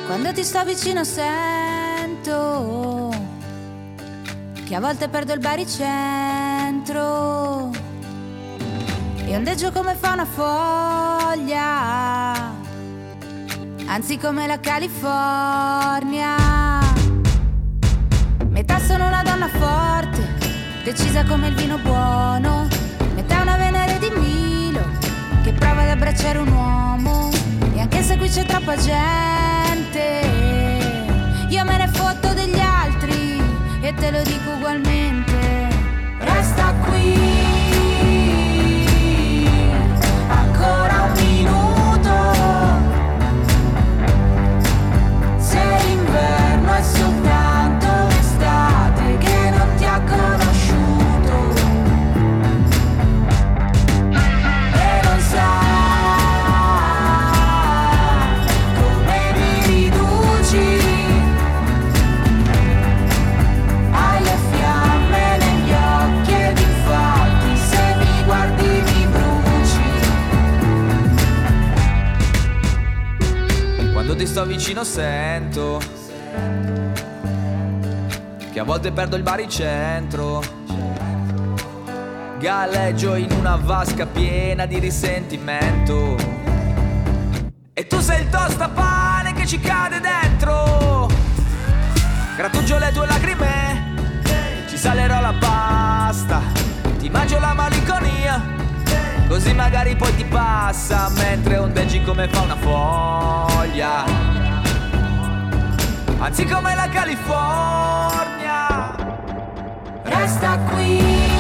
Quando ti sto vicino sento che a volte perdo il baricentro e ondeggio come fa una foglia, anzi come la California. Metà sono una donna forte, decisa come il vino buono. Metà una Venere di Milo che prova ad abbracciare un uomo. E anche se qui c'è troppa gente, io me ne fotto degli altri e te lo dico ugualmente. Resta qui ancora un minuto, se l'inverno è soltanto l'estate che non ti ha conosciuto e non sai come mi riduci. Hai le fiamme negli occhi ed infatti se mi guardi mi bruci. Quando ti sto vicino sento che a volte perdo il baricentro, galleggio in una vasca piena di risentimento e tu sei il tostapane che ci cade dentro. Grattugio le tue lacrime, ci salerò la pasta, ti mangio la malinconia, così magari poi ti passa mentre ondeggi come fa una foglia, anzi come la California. Resta qui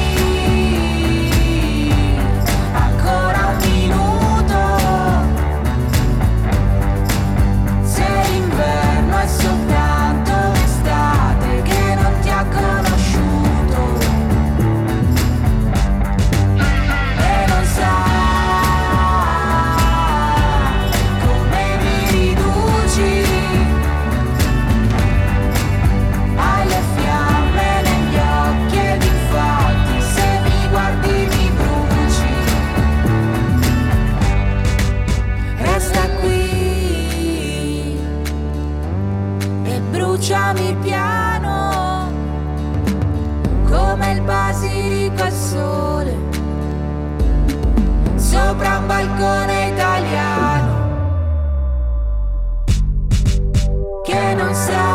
ancora un minuto, se l'inverno è soltanto l'estate che non ti ha conosciuto e non sai come mi riduci. Hai le fiamme negli occhi ed infatti se mi guardi mi bruci. Resta qui e bruciami piano come il basilico al sole sopra un balcone italiano che non sa